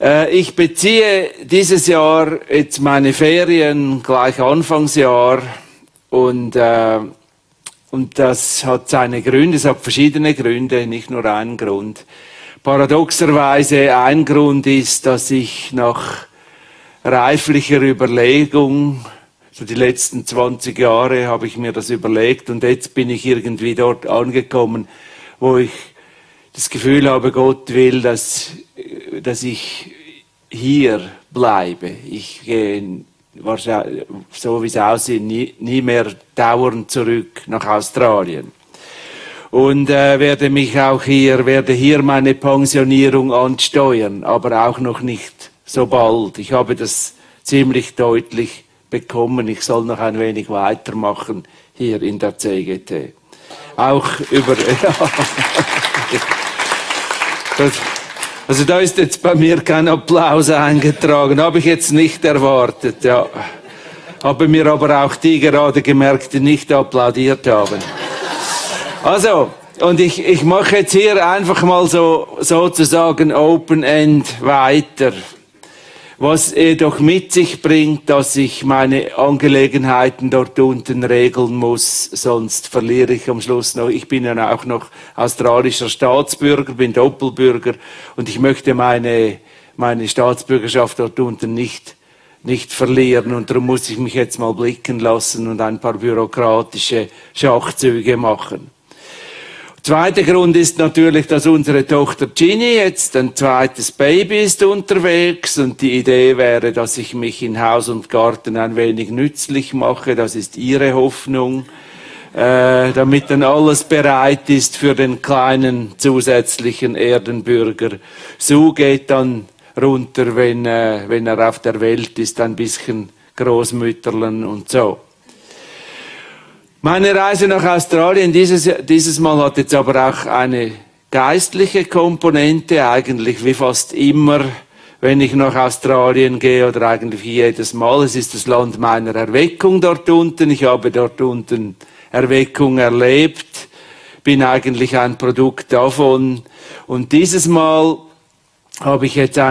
Ich beziehe dieses Jahr jetzt meine Ferien gleich Anfangsjahr und das hat seine Gründe, es hat verschiedene Gründe, nicht nur einen Grund. Paradoxerweise ein Grund ist, dass ich nach reiflicher Überlegung, so die letzten 20 Jahre habe ich mir das überlegt und jetzt bin ich irgendwie dort angekommen, wo ich das Gefühl habe, Gott will, dass ich hier bleibe. Ich gehe wahrscheinlich, so wie es aussieht, nie mehr dauernd zurück nach Australien. Und werde hier meine Pensionierung ansteuern, aber auch noch nicht so bald. Ich habe das ziemlich deutlich bekommen. Ich soll noch ein wenig weitermachen hier in der CGT. Auch über... Also da ist jetzt bei mir kein Applaus eingetragen, habe ich jetzt nicht erwartet. Ja. Habe mir aber auch die gerade gemerkt, die nicht applaudiert haben. Also, und ich mache jetzt hier einfach mal sozusagen Open-End weiter. Was jedoch mit sich bringt, dass ich meine Angelegenheiten dort unten regeln muss, sonst verliere ich am Schluss noch. Ich bin ja auch noch australischer Staatsbürger, bin Doppelbürger und ich möchte meine Staatsbürgerschaft dort unten nicht verlieren und darum muss ich mich jetzt mal blicken lassen und ein paar bürokratische Schachzüge machen. Zweiter Grund ist natürlich, dass unsere Tochter Ginny jetzt ein zweites Baby ist unterwegs und die Idee wäre, dass ich mich in Haus und Garten ein wenig nützlich mache. Das ist ihre Hoffnung, damit dann alles bereit ist für den kleinen zusätzlichen Erdenbürger. Sue geht dann runter, wenn er auf der Welt ist, ein bisschen Großmütterlen und so. Meine Reise nach Australien dieses Mal hat jetzt aber auch eine geistliche Komponente, eigentlich wie fast immer, wenn ich nach Australien gehe oder eigentlich jedes Mal. Es ist das Land meiner Erweckung dort unten. Ich habe dort unten Erweckung erlebt, bin eigentlich ein Produkt davon. Und dieses Mal habe ich wie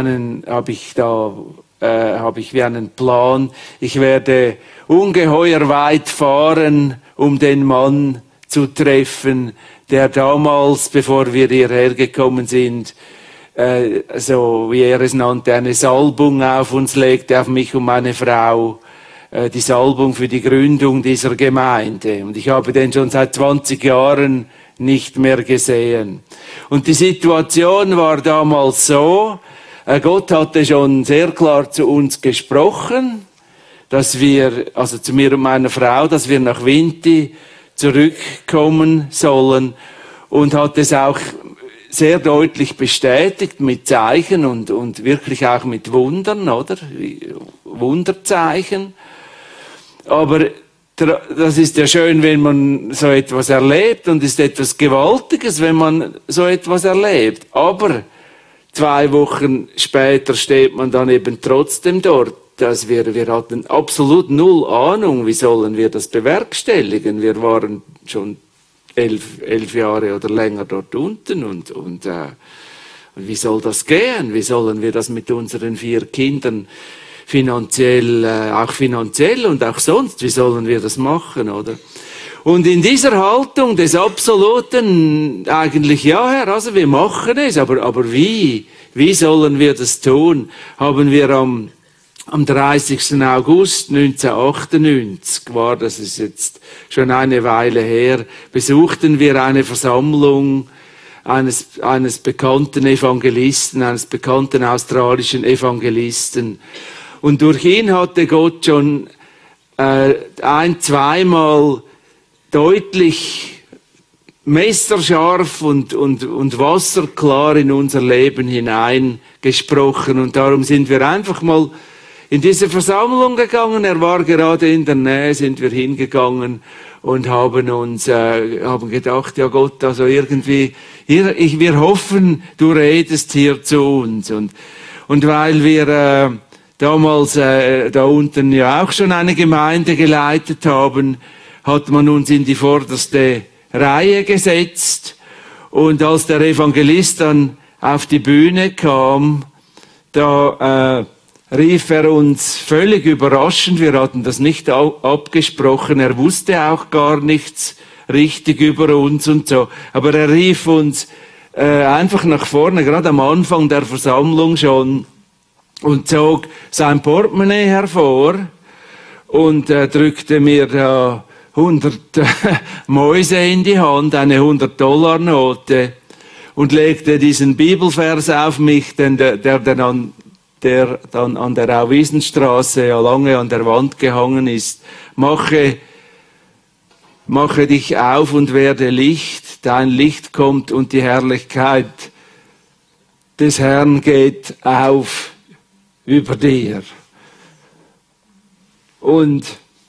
einen Plan. Ich werde ungeheuer weit fahren, um den Mann zu treffen, der damals, bevor wir hierher gekommen sind, so wie er es nannte, eine Salbung auf uns legte, auf mich und meine Frau, die Salbung für die Gründung dieser Gemeinde. Und ich habe den schon seit 20 Jahren nicht mehr gesehen. Und die Situation war damals so, Gott hatte schon sehr klar zu uns gesprochen, dass wir, also zu mir und meiner Frau, dass wir nach Vinti zurückkommen sollen und hat es auch sehr deutlich bestätigt mit Zeichen und wirklich auch mit Wundern, oder? Wunderzeichen. Aber das ist ja schön, wenn man so etwas erlebt und ist etwas Gewaltiges, wenn man so etwas erlebt. Aber 2 Wochen später steht man dann eben trotzdem dort. Dass wir hatten absolut null Ahnung, wie sollen wir das bewerkstelligen. Wir waren schon 11 Jahre oder länger dort unten und wie soll das gehen? Wie sollen wir das mit unseren 4 Kindern finanziell und auch sonst, wie sollen wir das machen, oder? Und in dieser Haltung des absoluten, eigentlich, ja Herr, also wir machen es, aber wie sollen wir das tun, haben wir am 30. August 1998, das ist jetzt schon eine Weile her, besuchten wir eine Versammlung eines bekannten Evangelisten, eines bekannten australischen Evangelisten. Und durch ihn hatte Gott schon zweimal deutlich messerscharf und wasserklar in unser Leben hineingesprochen. Und darum sind wir einfach mal in diese Versammlung gegangen. Er war gerade in der Nähe, sind wir hingegangen und haben gedacht, ja Gott, also irgendwie, wir hoffen, du redest hier zu uns. Und weil wir damals da unten ja auch schon eine Gemeinde geleitet haben, hat man uns in die vorderste Reihe gesetzt. Und als der Evangelist dann auf die Bühne kam, da rief er uns völlig überraschend, wir hatten das nicht abgesprochen, er wusste auch gar nichts richtig über uns und so, aber er rief uns einfach nach vorne, gerade am Anfang der Versammlung schon, und zog sein Portemonnaie hervor und drückte mir da 100 Mäuse in die Hand, eine 100-Dollar-Note, und legte diesen Bibelvers auf mich, der dann an der Auwiesenstraße ja lange an der Wand gehangen ist. Mache dich auf und werde Licht, dein Licht kommt und die Herrlichkeit des Herrn geht auf über dir. Und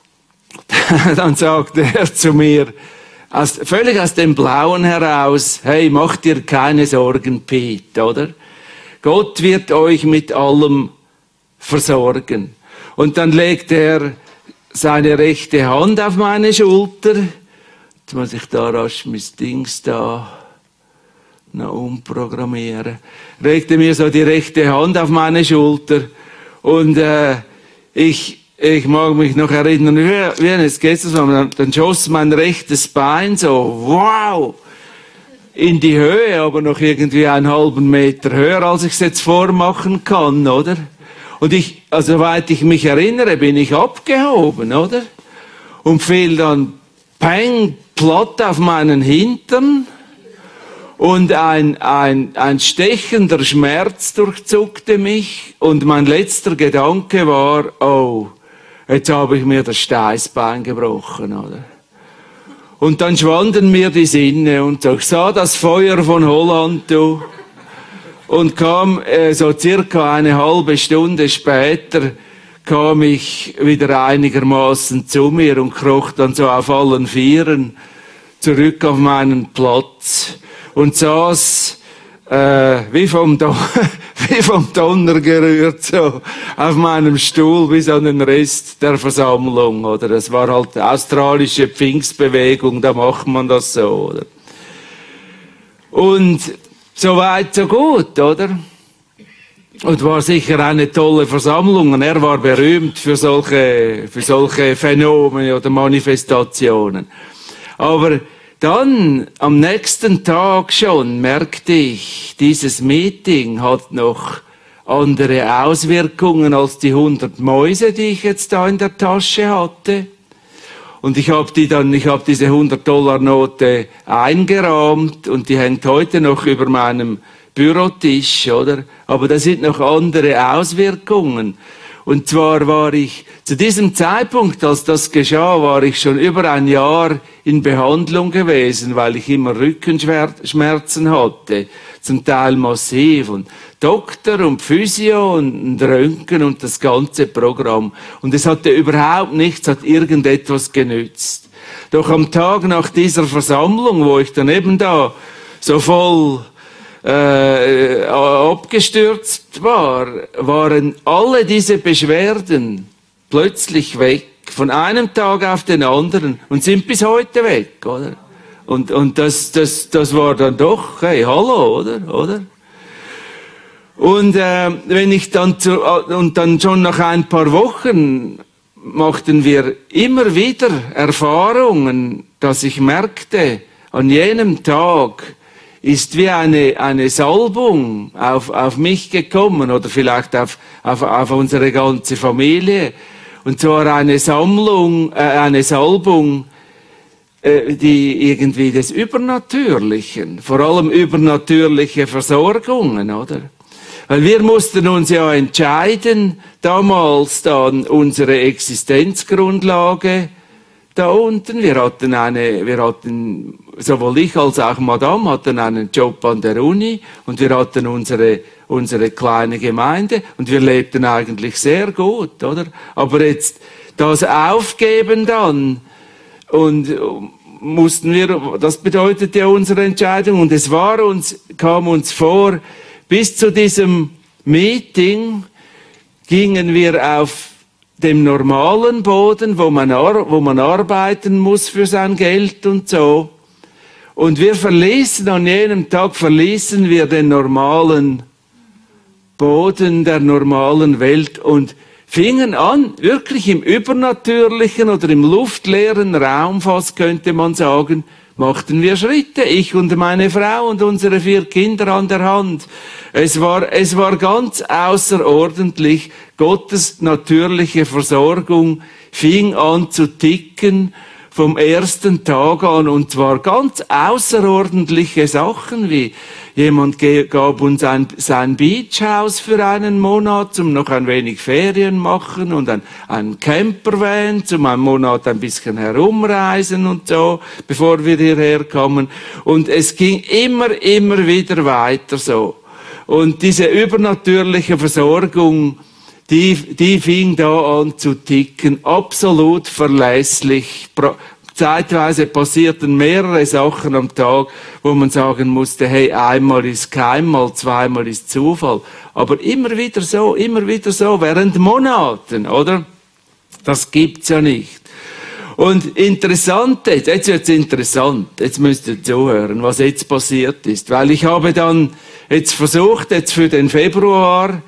dann sagte er zu mir, völlig aus dem Blauen heraus, hey, mach dir keine Sorgen, Pete, oder? Gott wird euch mit allem versorgen. Und dann legte er seine rechte Hand auf meine Schulter. Jetzt muss ich da rasch mein Dings da noch umprogrammieren. Legte mir so die rechte Hand auf meine Schulter. Und ich mag mich noch erinnern, wie es gestern, dann schoss mein rechtes Bein so, wow, in die Höhe, aber noch irgendwie einen halben Meter höher, als ich es jetzt vormachen kann, oder? Und soweit ich mich erinnere, bin ich abgehoben, oder? Und fiel dann peng, platt auf meinen Hintern. Und ein stechender Schmerz durchzuckte mich. Und mein letzter Gedanke war, oh, jetzt habe ich mir das Steißbein gebrochen, oder? Und dann schwanden mir die Sinne und ich sah das Feuer von Holland, du. Und kam so circa eine halbe Stunde später, kam ich wieder einigermaßen zu mir und kroch dann so auf allen Vieren zurück auf meinen Platz und saß wie vom Donner gerührt, so auf meinem Stuhl bis an den Rest der Versammlung, oder? Das war halt australische Pfingstbewegung, da macht man das so, oder? Und so weit, so gut, oder? Und war sicher eine tolle Versammlung, und er war berühmt für solche Phänomene oder Manifestationen. Aber dann, am nächsten Tag schon, merkte ich, dieses Meeting hat noch andere Auswirkungen als die 100 Mäuse, die ich jetzt da in der Tasche hatte. Und ich habe diese 100-Dollar-Note eingerahmt und die hängt heute noch über meinem Bürotisch, oder? Aber da sind noch andere Auswirkungen. Und zwar war ich, zu diesem Zeitpunkt, als das geschah, war ich schon über ein Jahr in Behandlung gewesen, weil ich immer Rückenschmerzen hatte, zum Teil massiv, und Doktor und Physio und Röntgen und das ganze Programm. Und es hatte überhaupt nichts, hat irgendetwas genützt. Doch am Tag nach dieser Versammlung, wo ich dann eben da so voll abgestürzt war, waren alle diese Beschwerden plötzlich weg, von einem Tag auf den anderen, und sind bis heute weg, oder? Und das war dann doch, hey, hallo, oder? Und wenn ich dann und dann schon nach ein paar Wochen machten wir immer wieder Erfahrungen, dass ich merkte, an jenem Tag ist wie eine Salbung auf mich gekommen, oder vielleicht auf unsere ganze Familie. Und zwar eine Salbung, die irgendwie des Übernatürlichen, vor allem übernatürliche Versorgungen, oder? Weil wir mussten uns ja entscheiden, damals dann unsere Existenzgrundlage da unten. Wir hatten, sowohl ich als auch Madame hatten einen Job an der Uni, und wir hatten unsere kleine Gemeinde, und wir lebten eigentlich sehr gut, oder? Aber jetzt das Aufgeben dann, und das bedeutete ja unsere Entscheidung, und kam uns vor, bis zu diesem Meeting gingen wir auf dem normalen Boden, wo man arbeiten muss für sein Geld und so. Und an jenem Tag verließen wir den normalen Boden der normalen Welt und fingen an, wirklich im übernatürlichen oder im luftleeren Raum, fast könnte man sagen, machten wir Schritte, ich und meine Frau und unsere 4 Kinder an der Hand. Es war ganz außerordentlich. Gottes natürliche Versorgung fing an zu ticken vom ersten Tag an, und zwar ganz außerordentliche Sachen, wie jemand gab uns sein Beachhaus für einen Monat, zum noch ein wenig Ferien machen, und ein Campervan, zum einen Monat ein bisschen herumreisen und so, bevor wir hierher kamen. Und es ging immer wieder weiter so. Und diese übernatürliche Versorgung, die fing da an zu ticken, absolut verlässlich. Zeitweise passierten mehrere Sachen am Tag, wo man sagen musste, hey, einmal ist keinmal, zweimal ist Zufall. Aber immer wieder so, während Monaten, oder? Das gibt's ja nicht. Und interessant, jetzt wird's interessant, jetzt müsst ihr zuhören, was jetzt passiert ist. Weil ich habe dann jetzt versucht, jetzt für den Februar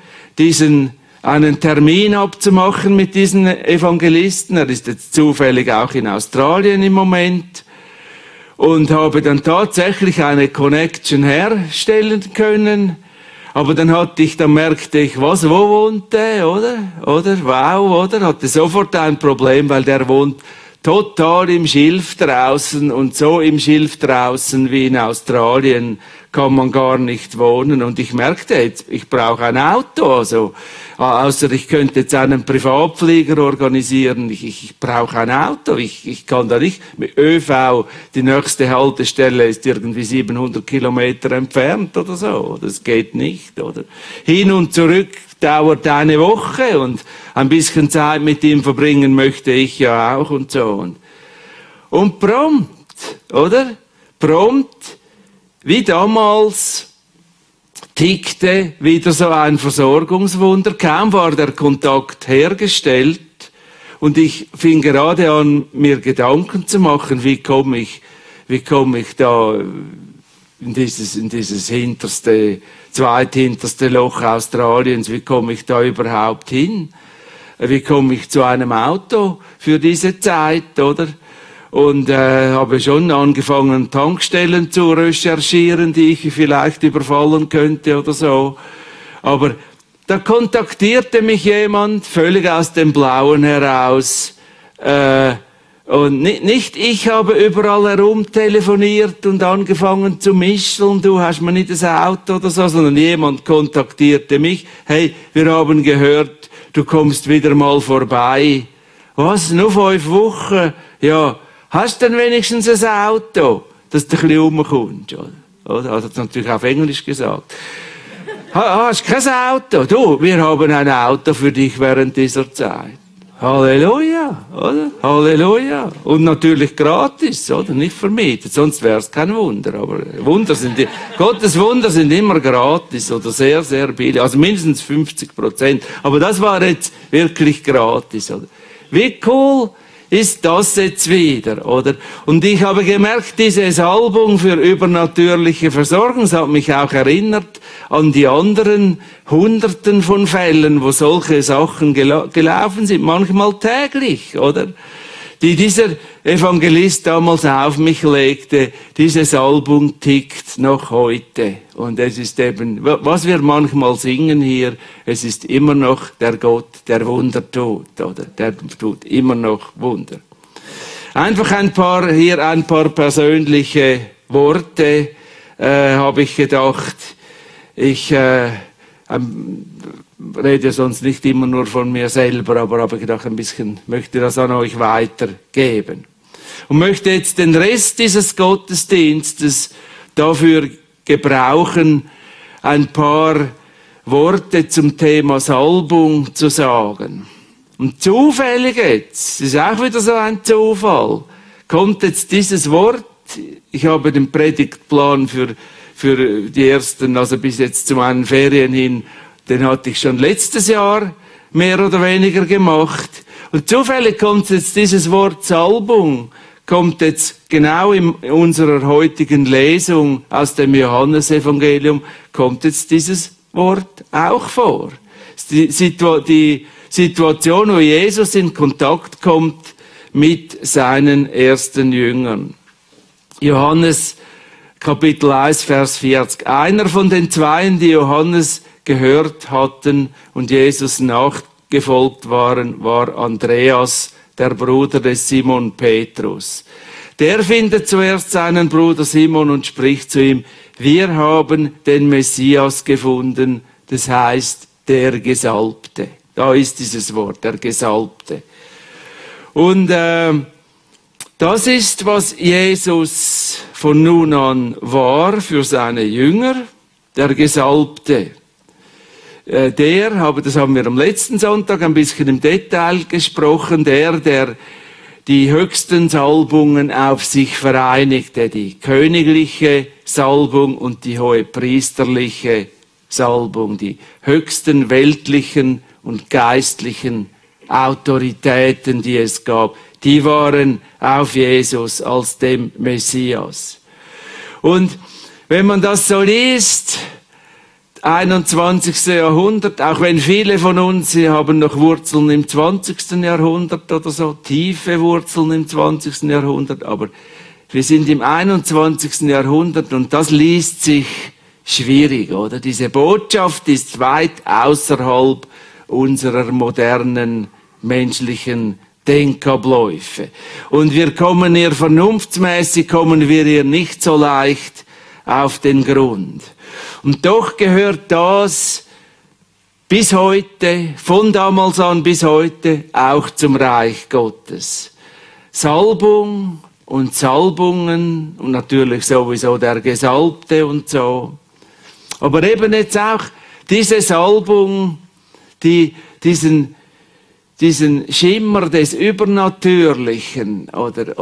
einen Termin abzumachen mit diesen Evangelisten. Er ist jetzt zufällig auch in Australien im Moment. Und habe dann tatsächlich eine Connection herstellen können. Aber dann merkte ich, wo wohnt der, oder? Wow, oder? Hatte sofort ein Problem, weil der wohnt total im Schilf draußen, und so im Schilf draußen wie in Australien kann man gar nicht wohnen. Und ich merkte jetzt, ich brauche ein Auto, also, außer ich könnte jetzt einen Privatflieger organisieren. Ich brauche ein Auto. Ich kann da nicht mit ÖV, die nächste Haltestelle ist irgendwie 700 Kilometer entfernt oder so. Das geht nicht, oder? Hin und zurück dauert eine Woche, und ein bisschen Zeit mit ihm verbringen möchte ich ja auch und so. Und prompt, oder? Prompt, wie damals, tickte wieder so ein Versorgungswunder. Kaum war der Kontakt hergestellt, und ich fing gerade an, mir Gedanken zu machen, wie komme ich da in dieses zweithinterste Loch Australiens, wie komme ich da überhaupt hin? Wie komme ich zu einem Auto für diese Zeit, oder? Und habe schon angefangen, Tankstellen zu recherchieren, die ich vielleicht überfallen könnte oder so. Aber da kontaktierte mich jemand, völlig aus dem Blauen heraus. Und nicht ich habe überall herum telefoniert und angefangen zu mischeln, du hast mir nicht das Auto oder so, sondern jemand kontaktierte mich. Hey, wir haben gehört, du kommst wieder mal vorbei. Was, nur 5 Wochen? Ja. Hast du denn wenigstens ein Auto, dass du ein bisschen rumkommst? Oder? Hat er natürlich auf Englisch gesagt. Hast du kein Auto? Du, wir haben ein Auto für dich während dieser Zeit. Halleluja, oder? Halleluja. Und natürlich gratis, oder? Nicht vermietet, sonst wäre es kein Wunder. Aber Gottes Wunder sind immer gratis oder sehr, sehr billig. Also mindestens 50%. Aber das war jetzt wirklich gratis, oder? Wie cool ist das jetzt wieder, oder? Und ich habe gemerkt, diese Salbung für übernatürliche Versorgung, das hat mich auch erinnert an die anderen Hunderten von Fällen, wo solche Sachen gelaufen sind, manchmal täglich, oder? Die dieser Evangelist damals auf mich legte, diese Salbung tickt noch heute. Und es ist eben, was wir manchmal singen hier, es ist immer noch der Gott, der Wunder tut, oder? Der tut immer noch Wunder. Einfach ein paar persönliche Worte, habe ich gedacht. Ich rede sonst nicht immer nur von mir selber, aber habe gedacht, möchte das an euch weitergeben. Und möchte jetzt den Rest dieses Gottesdienstes dafür gebrauchen, ein paar Worte zum Thema Salbung zu sagen. Und zufällig jetzt, das ist auch wieder so ein Zufall, kommt jetzt dieses Wort. Ich habe den Predigtplan für die ersten, also bis jetzt zu meinen Ferien hin, den hatte ich schon letztes Jahr mehr oder weniger gemacht. Und zufällig kommt jetzt dieses Wort Salbung, kommt jetzt genau in unserer heutigen Lesung aus dem Johannesevangelium, kommt jetzt dieses Wort auch vor. Die Situation, wo Jesus in Kontakt kommt mit seinen ersten Jüngern. Johannes Kapitel 1, Vers 40. Einer von den Zweien, die Johannes gehört hatten und Jesus nachgefolgt waren, war Andreas, der Bruder des Simon Petrus. Der findet zuerst seinen Bruder Simon und spricht zu ihm: Wir haben den Messias gefunden, das heißt der Gesalbte. Da ist dieses Wort, der Gesalbte. Und das ist, was Jesus von nun an war für seine Jünger, der Gesalbte. Das haben wir am letzten Sonntag ein bisschen im Detail gesprochen, der die höchsten Salbungen auf sich vereinigte, die königliche Salbung und die hohepriesterliche Salbung, die höchsten weltlichen und geistlichen Autoritäten, die es gab, die waren auf Jesus als dem Messias. Und wenn man das so liest, 21. Jahrhundert, auch wenn viele von uns, sie haben noch Wurzeln im 20. Jahrhundert oder so, tiefe Wurzeln im 20. Jahrhundert, aber wir sind im 21. Jahrhundert und das liest sich schwierig, oder? Diese Botschaft ist weit außerhalb unserer modernen menschlichen Denkabläufe. Und wir kommen ihr vernunftsmäßig, kommen wir ihr nicht so leicht auf den Grund. Und doch gehört das bis heute, von damals an bis heute, auch zum Reich Gottes. Salbung und Salbungen und natürlich sowieso der Gesalbte und so. Aber eben jetzt auch diese Salbung, diesen Schimmer des Übernatürlichen oder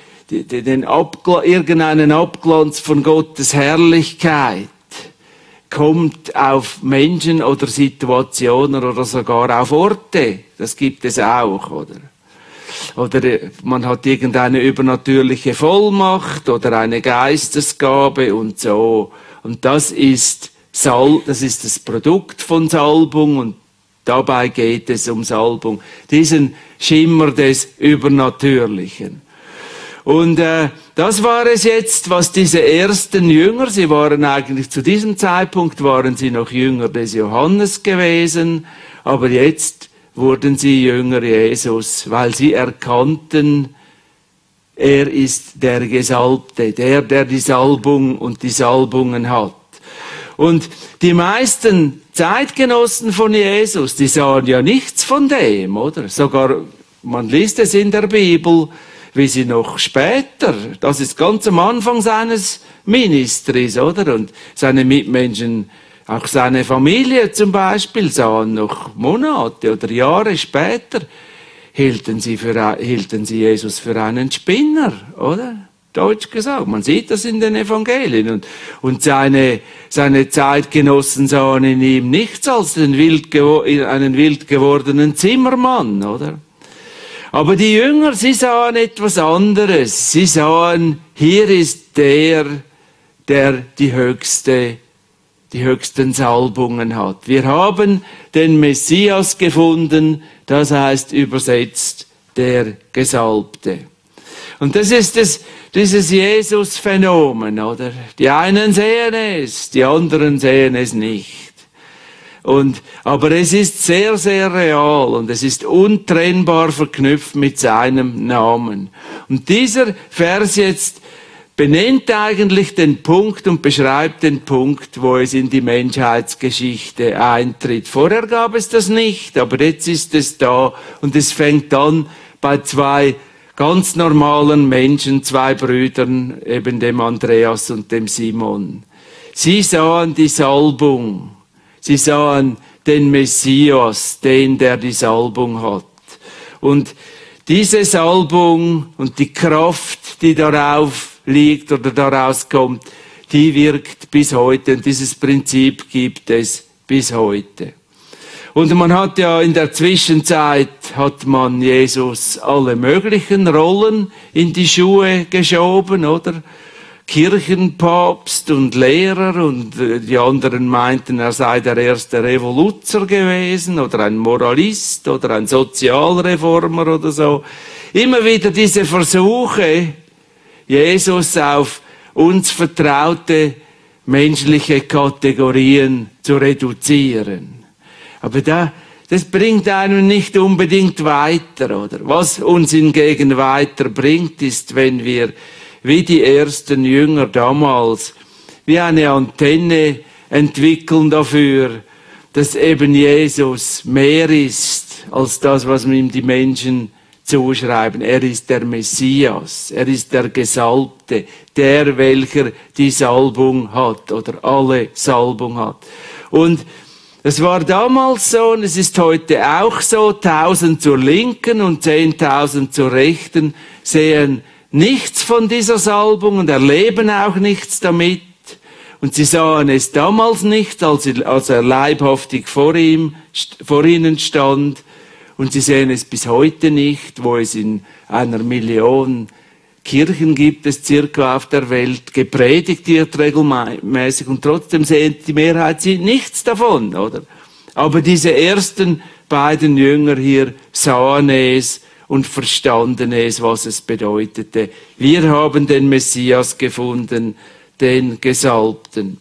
irgendeinen Abglanz von Gottes Herrlichkeit kommt auf Menschen oder Situationen oder sogar auf Orte. Das gibt es auch, oder? Oder man hat irgendeine übernatürliche Vollmacht oder eine Geistesgabe und so. Und das ist das Produkt von Salbung und dabei geht es um Salbung. Diesen Schimmer des Übernatürlichen. Und das war es jetzt, was diese ersten Jünger, sie waren eigentlich zu diesem Zeitpunkt, waren sie noch Jünger des Johannes gewesen, aber jetzt wurden sie Jünger Jesus, weil sie erkannten, er ist der Gesalbte, der die Salbung und die Salbungen hat. Und die meisten Zeitgenossen von Jesus, die sahen ja nichts von dem, oder? Sogar, man liest es in der Bibel, wie sie noch später, das ist ganz am Anfang seines Ministries, oder? Und seine Mitmenschen, auch seine Familie zum Beispiel, sahen noch Monate oder Jahre später, hielten sie Jesus für einen Spinner, oder? Deutsch gesagt. Man sieht das in den Evangelien. Und seine Zeitgenossen sahen in ihm nichts als einen wild gewordenen Zimmermann, oder? Aber die Jünger, sie sahen etwas anderes. Sie sahen, hier ist der die höchsten Salbungen hat. Wir haben den Messias gefunden, das heißt übersetzt der Gesalbte. Und das ist dieses Jesus-Phänomen, oder? Die einen sehen es, die anderen sehen es nicht. Aber es ist sehr, sehr real und es ist untrennbar verknüpft mit seinem Namen. Und dieser Vers jetzt benennt eigentlich den Punkt und beschreibt den Punkt, wo es in die Menschheitsgeschichte eintritt. Vorher gab es das nicht, aber jetzt ist es da und es fängt an bei zwei ganz normalen Menschen, zwei Brüdern, eben dem Andreas und dem Simon. Sie sahen die Salbung. Sie sahen den Messias, der die Salbung hat. Und diese Salbung und die Kraft, die darauf liegt oder daraus kommt, die wirkt bis heute. Und dieses Prinzip gibt es bis heute. Und man hat ja in der Zwischenzeit, hat man Jesus alle möglichen Rollen in die Schuhe geschoben, oder? Kirchenpapst und Lehrer, und die anderen meinten, er sei der erste Revoluzer gewesen oder ein Moralist oder ein Sozialreformer oder so. Immer wieder diese Versuche, Jesus auf uns vertraute menschliche Kategorien zu reduzieren. Aber das bringt einen nicht unbedingt weiter, oder? Was uns hingegen weiterbringt, ist, wenn wir, wie die ersten Jünger damals, wie eine Antenne entwickeln dafür, dass eben Jesus mehr ist als das, was ihm die Menschen zuschreiben. Er ist der Messias, er ist der Gesalbte, der, welcher die Salbung hat oder alle Salbung hat. Und es war damals so und es ist heute auch so, 1000 zur Linken und 10.000 zur Rechten sehen nichts von dieser Salbung und erleben auch nichts damit. Und sie sahen es damals nicht, als er leibhaftig vor ihnen stand. Und sie sehen es bis heute nicht, wo es in 1 Million Kirchen gibt, es circa auf der Welt, gepredigt wird regelmäßig. Und trotzdem sehen die Mehrheit nichts davon, oder? Aber diese ersten beiden Jünger hier sahen es und verstanden es, was es bedeutete. Wir haben den Messias gefunden, den Gesalbten.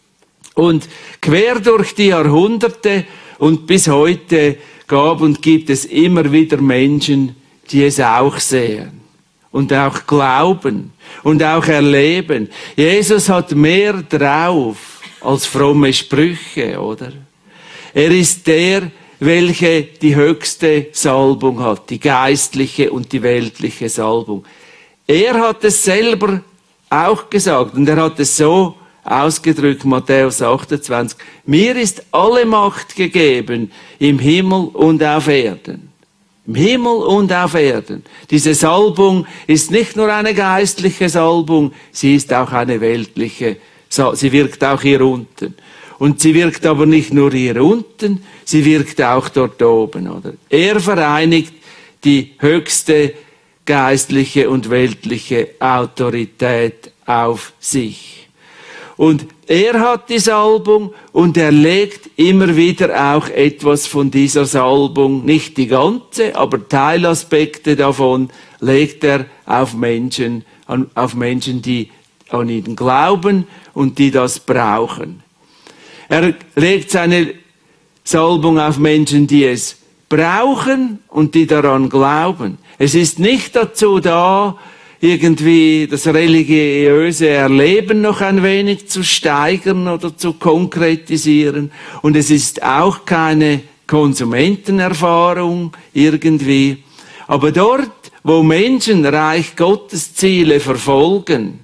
Und quer durch die Jahrhunderte und bis heute gab und gibt es immer wieder Menschen, die es auch sehen und auch glauben und auch erleben. Jesus hat mehr drauf als fromme Sprüche, oder? Er ist der, welche die höchste Salbung hat, die geistliche und die weltliche Salbung. Er hat es selber auch gesagt und er hat es so ausgedrückt, Matthäus 28, mir ist alle Macht gegeben im Himmel und auf Erden. Im Himmel und auf Erden. Diese Salbung ist nicht nur eine geistliche Salbung, sie ist auch eine weltliche Salbung. Sie wirkt auch hier unten. Und sie wirkt aber nicht nur hier unten, sie wirkt auch dort oben, oder? Er vereinigt die höchste geistliche und weltliche Autorität auf sich. Und er hat die Salbung und er legt immer wieder auch etwas von dieser Salbung, nicht die ganze, aber Teilaspekte davon legt er auf Menschen, die an ihn glauben und die das brauchen. Er legt seine Salbung auf Menschen, die es brauchen und die daran glauben. Es ist nicht dazu da, irgendwie das religiöse Erleben noch ein wenig zu steigern oder zu konkretisieren. Und es ist auch keine Konsumentenerfahrung irgendwie. Aber dort, wo Menschen Reich Gottes Ziele verfolgen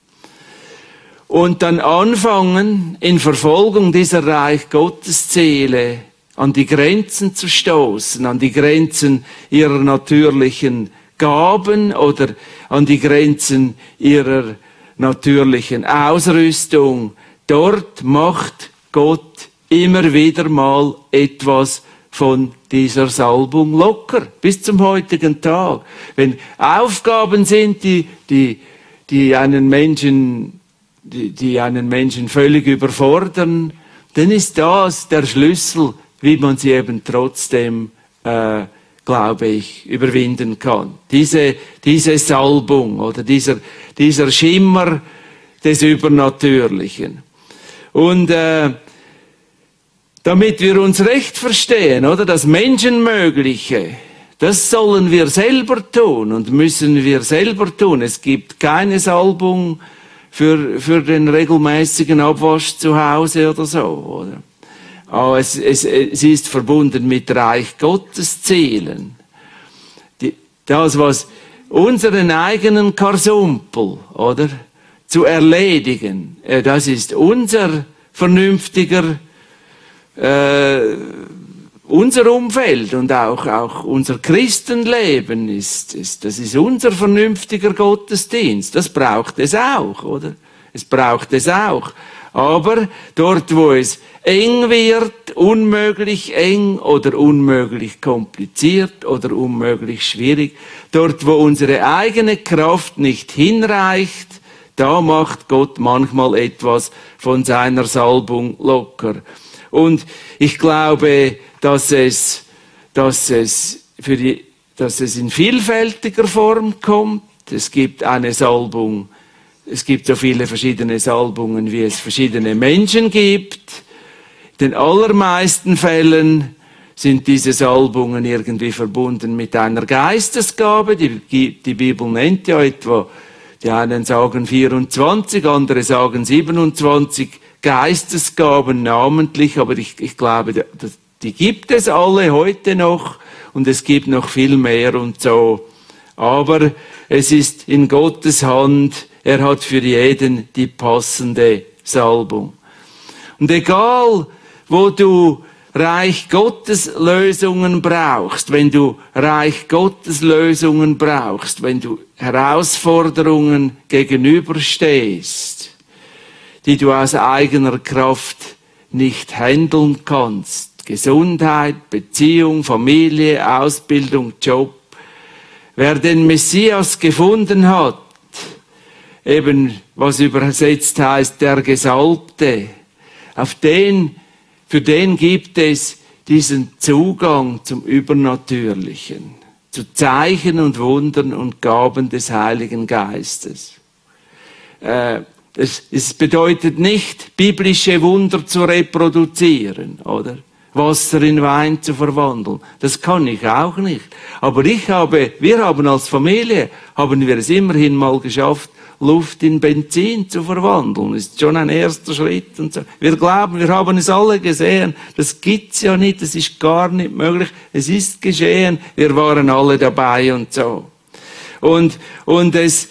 und dann anfangen, in Verfolgung dieser Reich Gottes Ziele an die Grenzen zu stoßen, an die Grenzen ihrer natürlichen Gaben oder an die Grenzen ihrer natürlichen Ausrüstung. Dort macht Gott immer wieder mal etwas von dieser Salbung locker, bis zum heutigen Tag. Wenn Aufgaben sind, die einen Menschen völlig überfordern, dann ist das der Schlüssel, wie man sie eben trotzdem glaube ich, überwinden kann. Diese Salbung oder dieser Schimmer des Übernatürlichen. Und damit wir uns recht verstehen, oder, das Menschenmögliche, das sollen wir selber tun und müssen wir selber tun. Es gibt keine Salbung für den regelmäßigen Abwasch zu Hause oder so, oder? Aber sie ist verbunden mit Reich Gottes Zielen. Das, was unseren eigenen Karsumpel, oder, zu erledigen, das ist unser vernünftiger, unser Umfeld und auch unser Christenleben das ist unser vernünftiger Gottesdienst. Das braucht es auch, oder? Es braucht es auch. Aber dort, wo es eng wird, unmöglich eng oder unmöglich kompliziert oder unmöglich schwierig, dort, wo unsere eigene Kraft nicht hinreicht, Da macht Gott manchmal etwas von seiner Salbung locker. Und ich glaube, dass es in vielfältiger Form kommt. Es gibt eine Salbung. Es gibt so viele verschiedene Salbungen, wie es verschiedene Menschen gibt. In den allermeisten Fällen sind diese Salbungen irgendwie verbunden mit einer Geistesgabe. Die Bibel nennt ja etwa, die einen sagen 24, andere sagen 27 Geistesgaben namentlich, aber ich glaube, die gibt es alle heute noch und es gibt noch viel mehr und so. Aber es ist in Gottes Hand, er hat für jeden die passende Salbung. Und egal, wo du Reich Gottes Lösungen brauchst, wenn du Reich Gottes Lösungen brauchst, wenn du Herausforderungen gegenüberstehst, die du aus eigener Kraft nicht handeln kannst, Gesundheit, Beziehung, Familie, Ausbildung, Job, wer den Messias gefunden hat, eben was übersetzt heißt, der Gesalbte, für den gibt es diesen Zugang zum Übernatürlichen, zu Zeichen und Wundern und Gaben des Heiligen Geistes. Es bedeutet nicht, biblische Wunder zu reproduzieren, oder? Wasser in Wein zu verwandeln. Das kann ich auch nicht. Aber wir haben als Familie, haben wir es immerhin mal geschafft, Luft in Benzin zu verwandeln. Das ist schon ein erster Schritt und so. Wir glauben, wir haben es alle gesehen. Das gibt's ja nicht, das ist gar nicht möglich. Es ist geschehen. Wir waren alle dabei und so. Und es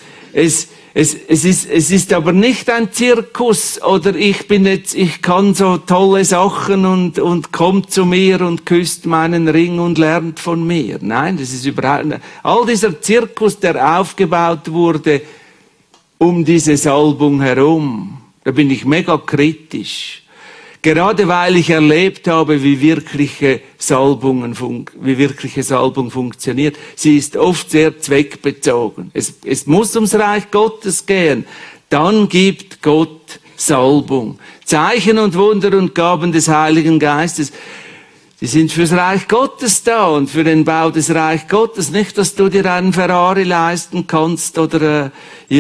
ist aber nicht ein Zirkus oder ich kann so tolle Sachen und kommt zu mir und küsst meinen Ring und lernt von mir. Nein, das ist überhaupt nicht. All dieser Zirkus, der aufgebaut wurde, um diese Salbung herum. Da bin ich mega kritisch. Gerade weil ich erlebt habe, wie wirkliche Salbung funktioniert. Sie ist oft sehr zweckbezogen. Es muss ums Reich Gottes gehen. Dann gibt Gott Salbung. Zeichen und Wunder und Gaben des Heiligen Geistes. Die sind fürs Reich Gottes da und für den Bau des Reich Gottes. Nicht, dass du dir einen Ferrari leisten kannst oder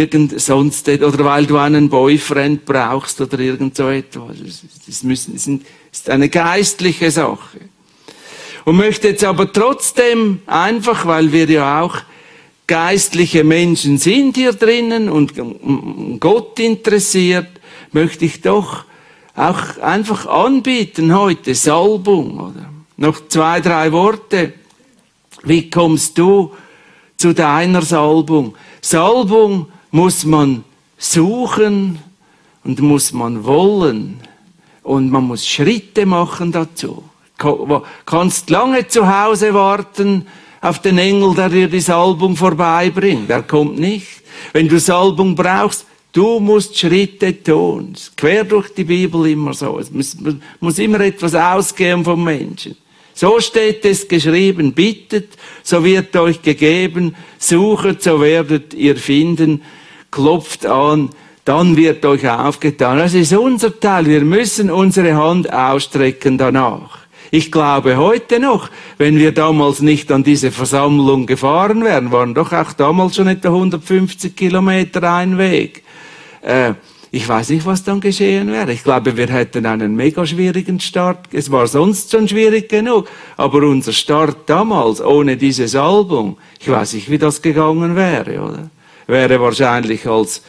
oder weil du einen Boyfriend brauchst oder irgend so etwas. Das ist eine geistliche Sache. Und möchte jetzt aber trotzdem einfach, weil wir ja auch geistliche Menschen sind hier drinnen und Gott interessiert, möchte ich doch auch einfach anbieten heute, Salbung, oder? Noch 2, 3 Worte. Wie kommst du zu deiner Salbung? Salbung muss man suchen und muss man wollen. Und man muss Schritte machen dazu. Kannst lange zu Hause warten auf den Engel, der dir die Salbung vorbeibringt. Der kommt nicht. Wenn du Salbung brauchst, du musst Schritte tun. Quer durch die Bibel immer so. Es muss immer etwas ausgehen vom Menschen. So steht es geschrieben. Bittet, so wird euch gegeben. Suchet, so werdet ihr finden. Klopft an, dann wird euch aufgetan. Das ist unser Teil. Wir müssen unsere Hand ausstrecken danach. Ich glaube heute noch, wenn wir damals nicht an diese Versammlung gefahren wären, waren doch auch damals schon etwa 150 Kilometer ein Weg. Ich weiß nicht, was dann geschehen wäre. Ich glaube, wir hätten einen mega schwierigen Start. Es war sonst schon schwierig genug. Aber unser Start damals, ohne diese Salbung, ich weiß nicht, wie das gegangen wäre, oder? Wäre wahrscheinlich als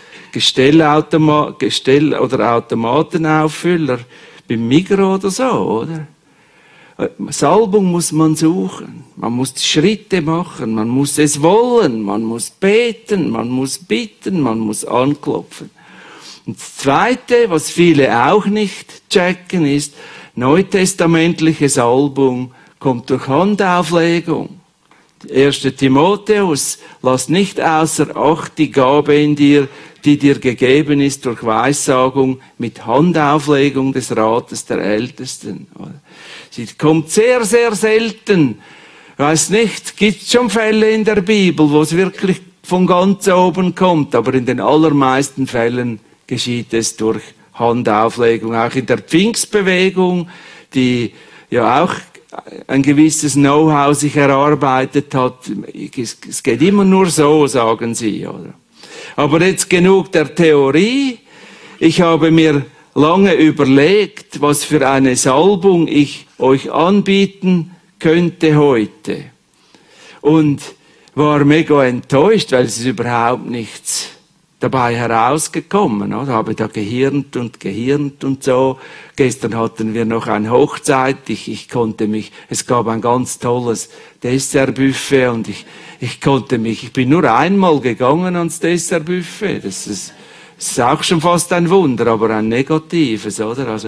oder Automatenauffüller beim Migros oder so, oder? Salbung muss man suchen. Man muss Schritte machen. Man muss es wollen. Man muss beten. Man muss bitten. Man muss anklopfen. Und das Zweite, was viele auch nicht checken, ist, neutestamentliche Salbung kommt durch Handauflegung. 1. Timotheus, lass nicht außer Acht die Gabe in dir, die dir gegeben ist durch Weissagung mit Handauflegung des Rates der Ältesten. Sie kommt sehr, sehr selten. Weiß nicht, gibt schon Fälle in der Bibel, wo es wirklich von ganz oben kommt, aber in den allermeisten Fällen geschieht es durch Handauflegung. Auch in der Pfingstbewegung, die ja auch ein gewisses Know-how sich erarbeitet hat. Es geht immer nur so, sagen sie, oder? Aber jetzt genug der Theorie. Ich habe mir lange überlegt, was für eine Salbung ich euch anbieten könnte heute. Und war mega enttäuscht, weil es ist überhaupt nichts dabei herausgekommen. Oder? Habe da gehirnt und so. Gestern hatten wir noch eine Hochzeit. Ich konnte mich, es gab ein ganz tolles Dessertbuffet und ich bin nur einmal gegangen ans Dessertbuffet. Das ist auch schon fast ein Wunder, aber ein negatives, oder? Also,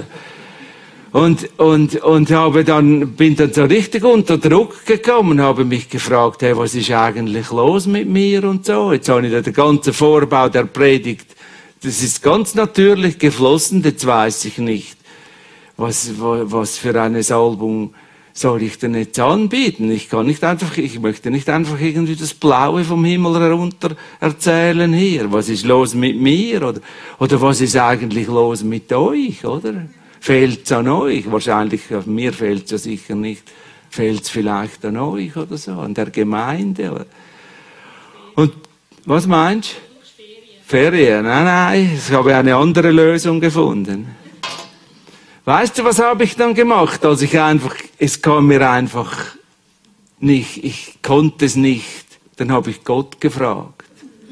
bin dann so richtig unter Druck gekommen, habe mich gefragt, hey, was ist eigentlich los mit mir und so. Jetzt habe ich da den ganzen Vorbau der Predigt, das ist ganz natürlich geflossen, jetzt weiß ich nicht, was für eine Salbung soll ich denn jetzt anbieten? Ich möchte nicht einfach irgendwie das Blaue vom Himmel herunter erzählen hier. Was ist los mit mir? Oder was ist eigentlich los mit euch, oder? Fehlt's an euch? Wahrscheinlich, an mir fehlt's ja sicher nicht. Fehlt's vielleicht an euch oder so, an der Gemeinde? Und, was meinst du? Ferien? Nein, ich habe eine andere Lösung gefunden. Weißt du, was habe ich dann gemacht? Es kam mir einfach nicht, ich konnte es nicht. Dann habe ich Gott gefragt.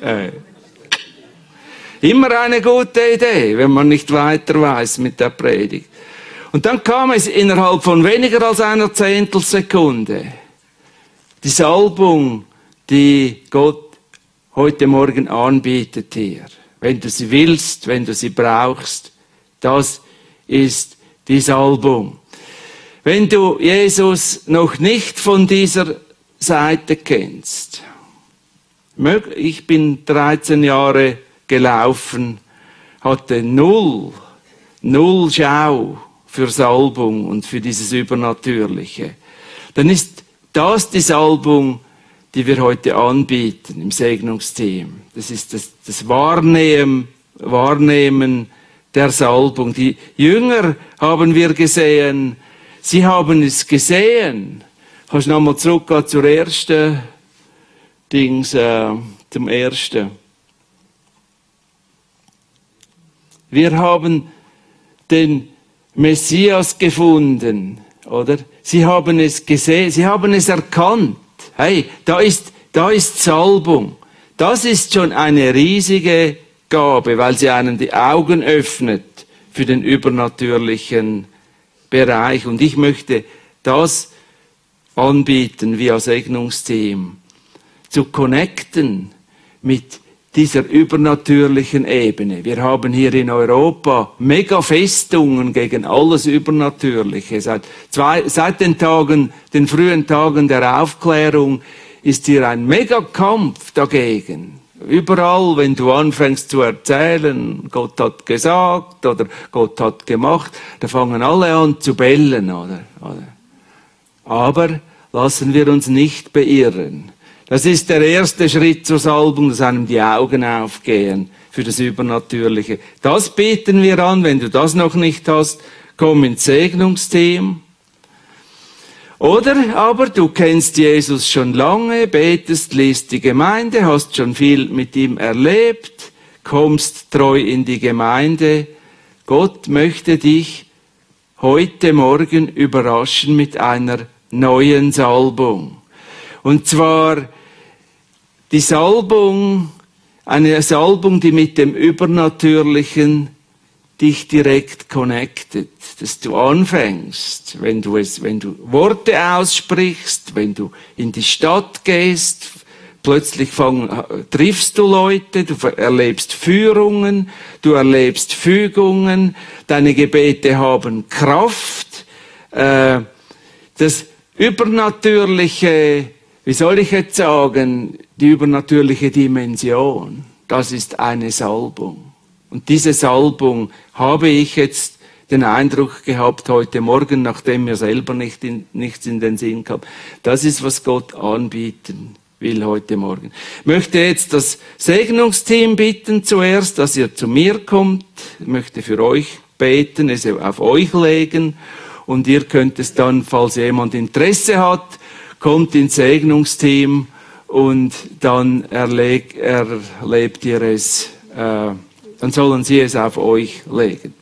Immer eine gute Idee, wenn man nicht weiter weiß mit der Predigt. Und dann kam es innerhalb von weniger als einer Zehntelsekunde. Die Salbung, die Gott heute Morgen anbietet hier. Wenn du sie willst, wenn du sie brauchst, das ist die Salbung. Wenn du Jesus noch nicht von dieser Seite kennst, ich bin 13 Jahre gelaufen, hatte null Schau für Salbung und für dieses Übernatürliche. Dann ist das die Salbung, die wir heute anbieten im Segnungsteam. Das ist das Wahrnehmen der Salbung. Die Jünger haben wir gesehen, sie haben es gesehen. Kannst du nochmal zurückgehen zur ersten zum ersten. Wir haben den Messias gefunden, oder? Sie haben es gesehen, sie haben es erkannt. Hey, da ist Salbung. Das ist schon eine riesige Gabe, weil sie einem die Augen öffnet für den übernatürlichen Bereich. Und ich möchte das anbieten via Segnungsteam, zu connecten mit dieser übernatürlichen Ebene. Wir haben hier in Europa mega Festungen gegen alles Übernatürliche. Seit den frühen Tagen der Aufklärung ist hier ein mega Kampf dagegen. Überall, wenn du anfängst zu erzählen, Gott hat gesagt oder Gott hat gemacht, da fangen alle an zu bellen, oder? Aber lassen wir uns nicht beirren. Das ist der erste Schritt zur Salbung, dass einem die Augen aufgehen für das Übernatürliche. Das bieten wir an. Wenn du das noch nicht hast, komm ins Segnungsteam. Oder aber du kennst Jesus schon lange, betest, liest die Gemeinde, hast schon viel mit ihm erlebt, kommst treu in die Gemeinde. Gott möchte dich heute Morgen überraschen mit einer neuen Salbung. Und zwar die Salbung, eine Salbung, die mit dem Übernatürlichen dich direkt connectet, dass du anfängst, wenn du Worte aussprichst, wenn du in die Stadt gehst, plötzlich triffst du Leute, du erlebst Führungen, du erlebst Fügungen, deine Gebete haben Kraft, das Übernatürliche, wie soll ich jetzt sagen, die übernatürliche Dimension, das ist eine Salbung. Und diese Salbung habe ich jetzt den Eindruck gehabt heute Morgen, nachdem mir selber nichts in den Sinn kam. Das ist, was Gott anbieten will heute Morgen. Ich möchte jetzt das Segnungsteam bitten zuerst, dass ihr zu mir kommt. Ich möchte für euch beten, es auf euch legen. Und ihr könnt es dann, falls jemand Interesse hat, kommt ins Segnungsteam und dann erlebt ihr es, dann sollen sie es auf euch legen.